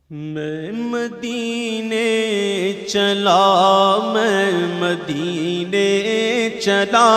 میں مدینے چلا، میں مدینے چلا،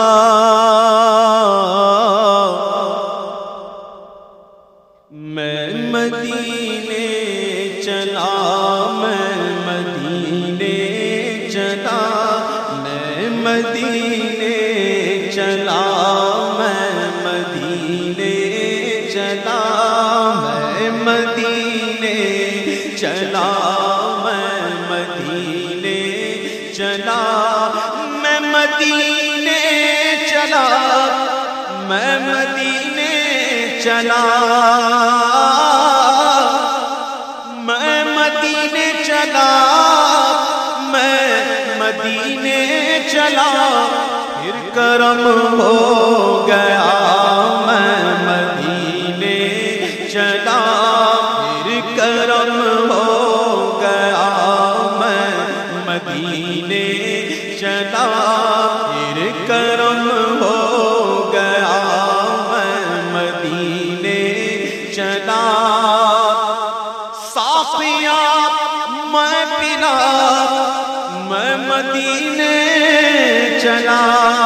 میں مدینے چلا، میں مدینے چلا، میں مدینے چلا، میں مدینے چلا، میں مدینے چلا، میں مدینے چلا، میں مدینے چلا، میں مدینے چلا، میں مدینے چلا، میں مدینے چلا، پھر کرم ہو گیا، میں مدینے چلا، پھر کرم ہو گیا، میں مدینے چلا، پھر کرم ہو گیا، میں مدینے چلا، ساقیاں میں پلا، میں مدینے چلا،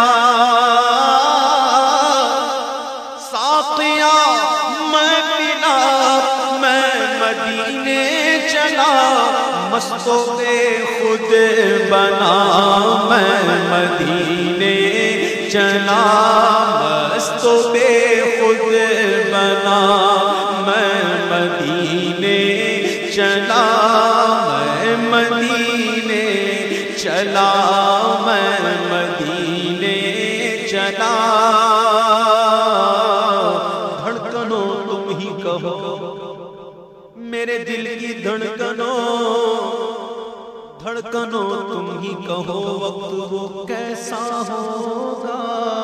ساقیاں میں پلا، میں مدینے چلا، مستوں پہ خود بنا، میں مدینے چلا، مستوں پہ خود بنا، میں مدینے چلا، میں مدینے چلا، میں مدینے چلا، دھڑکنوں تم ہی کہو، میرے دل کی دھڑکنوں، دھڑکنوں تم ہی کہو، وقت وہ کیسا ہوگا،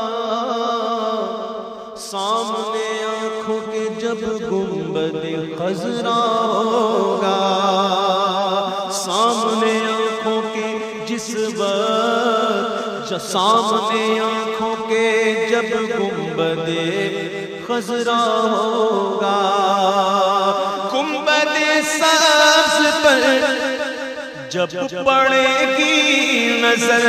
سامنے آنکھوں کے جب گنبد خضرا ہوگا، سامنے آنکھوں کے جس وقت، سامنے آنکھوں کے جب گنبد خضرا ہوگا، گنبد سبز پر جب پڑے گی نظر،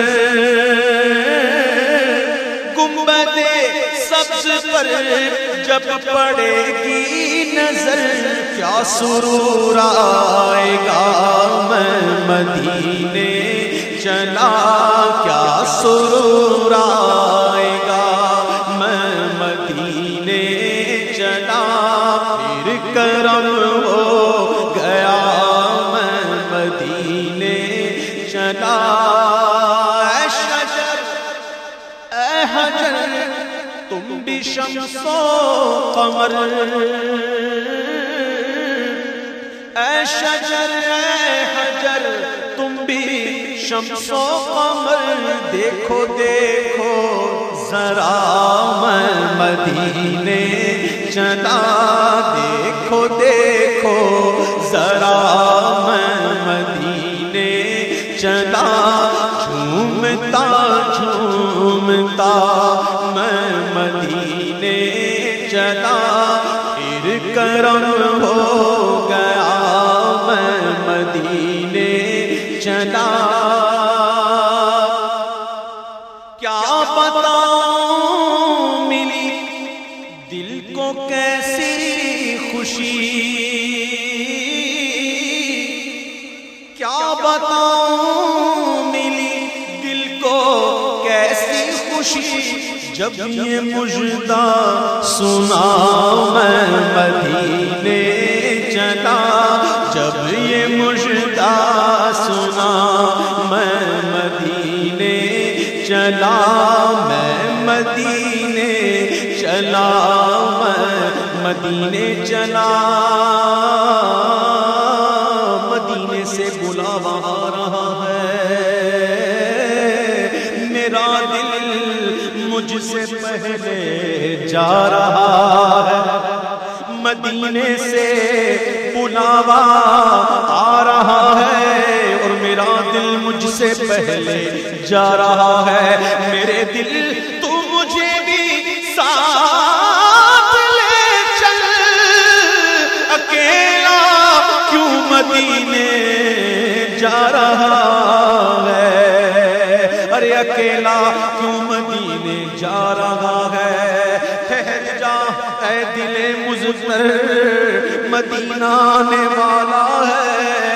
گنبد سبز پر جب پڑے گی نظر، کیا سرور آئے گا، میں مدینے چلا، کیا سرور آئے گا، میں مدینے چلا، پھر کرم ہو گیا، میں مدینے چلا، اے شجر اے حجر تم بھی شمس و قمر، اے شجر اے حجر تم بھی شمس و قمر، دیکھو دیکھو ذرا، میں مدینے چلا، دیکھو دیکھو ذرا، میں مدینے چلا، جھومتا جھومتا میں مدینے چلا، پھر کرم ہو گیا، میں مدینے چلا، کیا بتاؤں ملی دل کو کیسی خوشی، کیا بتاؤں ملی دل کو کیسی خوشی، جب یہ مژدہ سنا، میں مدینے چلا، جب یہ مژدہ سنا، میں مدینے چلا، میں مدینے چلا، میں مدینے چلا، مدینے سے بلاوا آ رہا ہے، میرا دل مجھ سے پہلے جا رہا ہے، مدینے سے بلاوا آ رہا ہے، اور میرا دل مجھ سے پہلے جا رہا ہے، میرے دل تو مجھے بھی ساتھ لے چل، اکیلا کیوں مدینے اکیلا کیوں مدینے جا رہا ہے؟ ٹھہر جا اے دل مضطر، مدینہ آنے والا ہے،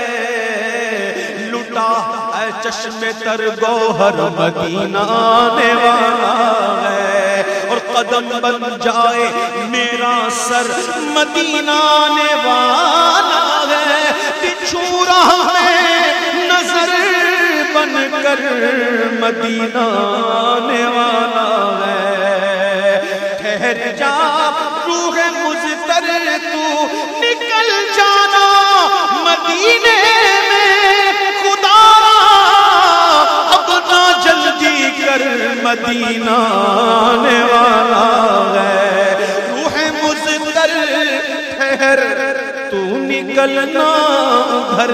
لٹا اے چشم تر گوہر، مدینہ آنے والا ہے، اور قدم بن جائے میرا سر، مدینہ آنے والا ہے، بچھو راہ میں نظر بن کر مدینہ آنے والا ہے۔ ٹھہر جا روح مضطر تو نکل جانا مدینے میں، خدا اب نہ جلدی کر مدینہ آنے والا ہے۔ روح مضطر ٹھہر تو نکلنا گھر،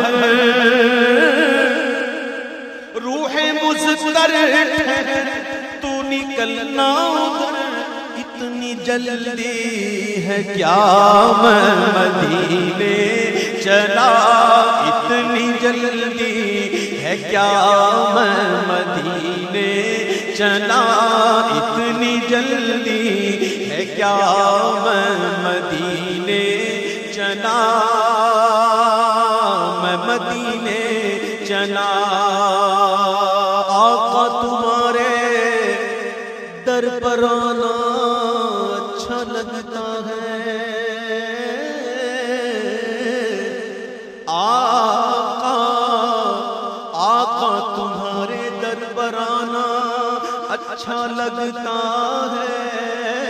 روح مضطر ٹھہر تو نکلنا گھر، اتنی جلدی ہے کیا میں مدینے چلا، اتنی جلدی ہے کیا میں مدینے چلا، اتنی جلدی ہے کیا میں مدینے چلا، میں مدینے چلا۔ آقا تمہارے در پر آنا اچھا لگتا ہے، آقا تمہارے در پر آنا اچھا لگتا ہے،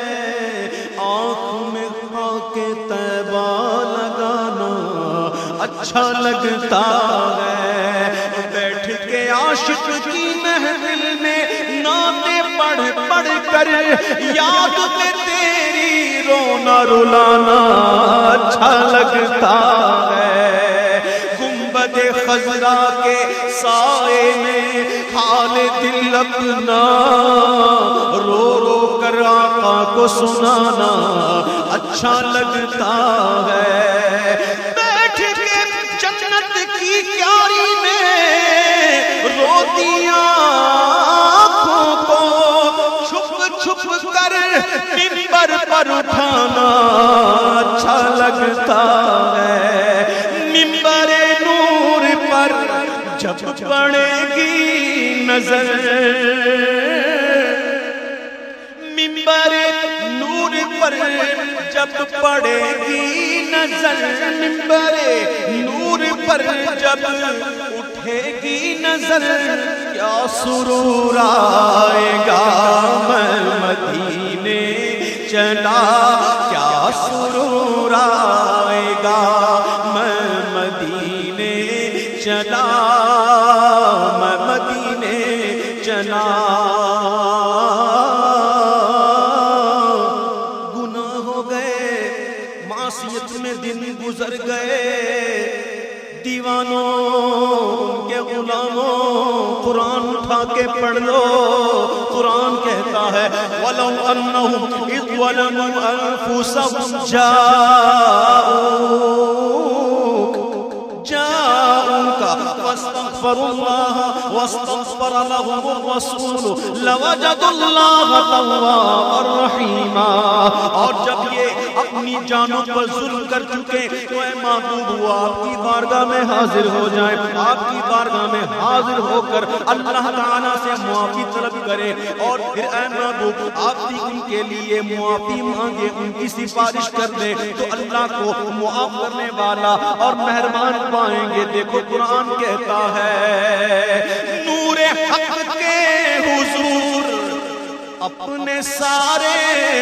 آنکھ میں خاک طیبہ لگانا اچھا لگتا ہے، بیٹھ کے عاشق کی محفل میں نعتیں پڑھ پڑھ کر یاد میں تیری رونا رلانا اچھا لگتا ہے، گنبد خضرا کے سائے میں حال دل اپنا رو رو کر آقا کو سنانا اچھا لگتا ہے، بیٹھ کے جنت کی کیاری میں روتی آنکھوں کو چھپ چھپ کر منبر پر اٹھانا اچھا لگتا ہے، منبر نور پر جب پڑے گی نظر، منبر نور پر جب پڑے گی نظر، منبر نور پر جب اٹھے گی نظر، کیا سرور آئے گا میں مدینے چلا، کیا سرور آئے گا میں مدینے چلا، میں مدینے چلا۔ گناہ ہو گئے، معصیت میں دن گزر گئے، دیوانوں ان کے غلاموں قرآن اٹھا کے پڑھ لو، قرآن کہتا ہے وَلَوْ أَنَّهُمْ إِذْ ظَلَمُوا أَنفُسَهُمْ جاءوك فاستغفروا الله واستغفر لهم الرسول لوجدوا الله توابا رحيما۔ اور جب یہ اپنی جانوں پر ظلم کر چکے تو اے محبوب وہ آپ کی بارگاہ میں حاضر ہو جائیں، آپ کی بارگاہ میں حاضر ہو کر اللہ تعالیٰ سے معافی طلب کریں، اور پھر اے محبوب آپ بھی ان کے لیے معافی مانگے، ان کی سفارش کر دیں تو اللہ کو معاف کرنے والا اور مہربان پائیں گے۔ دیکھو قرآن کہتا ہے نور حق کے حضور اپنے سارے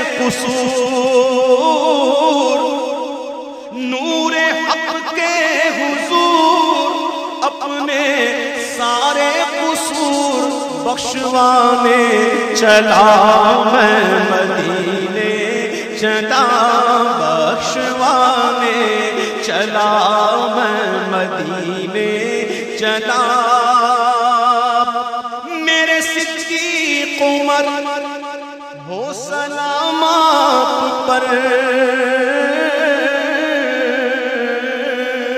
قصور، نور حق کے حضور اپنے سارے قصور بخشوانے چلا میں مدینے چلا، بخشوانے چلا میں مدینے چلا، میرے صدیق عمر ہو سلامات پر،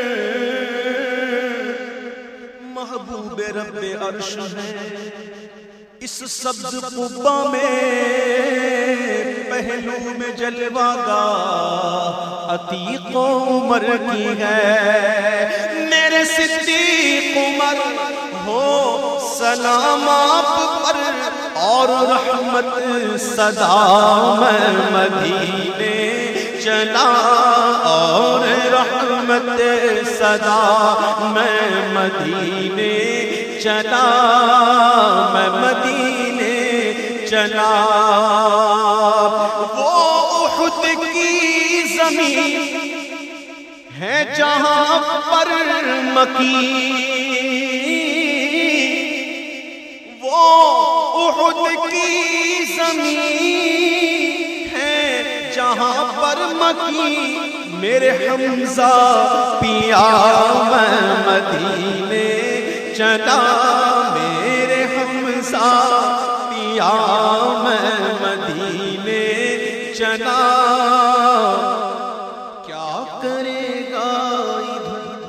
محبوب رب عرش ہے اس سبز قبا میں پہلو میں جلوہ گاہ عتیق و عمر کی ہے، میرے صدیق عمر ہو سلام آپ پر، اور رحمت صدا میں مدینے چلا، اور رحمت صدا میں مدینے چلا، میں مدینے چلا۔ وہ احد کی زمین ہے جہاں پر مکین، وہ احد کی زمین ہے جہاں پر مکین، میرے حمزہ پیا میں مدینے چلا، میرے حمزہ پیا میں مدینے چلا۔ کیا کرے گا ادھر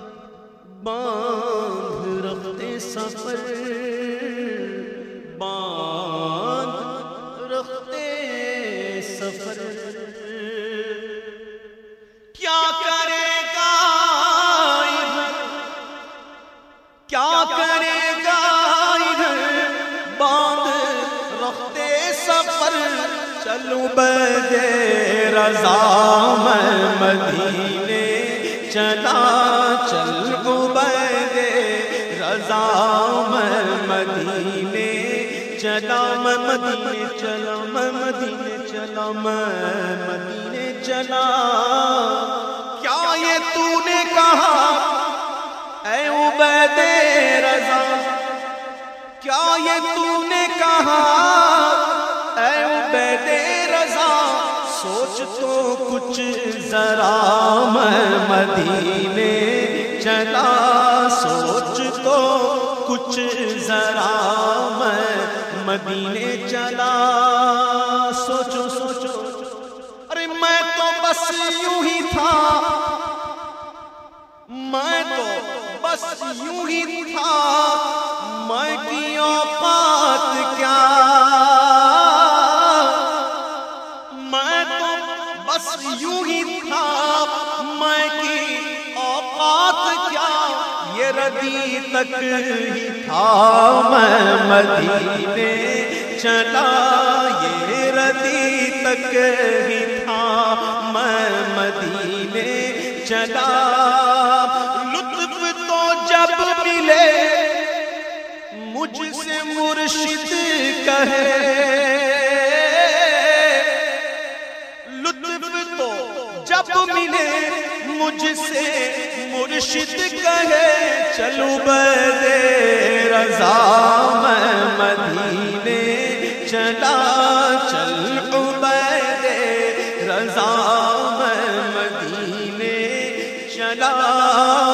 باندھ رکھتے سفر، باندھ رکھتے سفر، کیا کرے گا ادھر، کیا کرے گا ادھر باندھ رکھتے سفر، چلو بید رضا میں مدینے چلا، چلو بید رضا میں مدینے چلا، میں مدینے چلا، میں مدینے چلا، میں مدینے چلا۔ کیا یہ تو نے کہا اے عبید رضا، کیا یہ تو نے کہا اے عبید رضا، سوچ تو کچھ ذرا میں مدینے چلا، سوچ تو کچھ ذرا میں مدینے چلا۔ سوچو سوچو، ارے میں تو بس یوں ہی تھا، میں تو بس یوں ہی تھا، میں کی اوقات کیا، میں تو بس یوں ہی تھا، میں کی اوقات کیا، یہ ردی تک ہی تھا میں مدینے چلا، یہ ردی تک ہی تھا میں مدینے چلا۔ لطف تو جب ملے مجھ سے مرشد کہے، لطف تو جب ملے مجھ سے مرشد کہے، چلو بید رضا میں مدینے چلا، چلو بید رضا میں مدینے چلا۔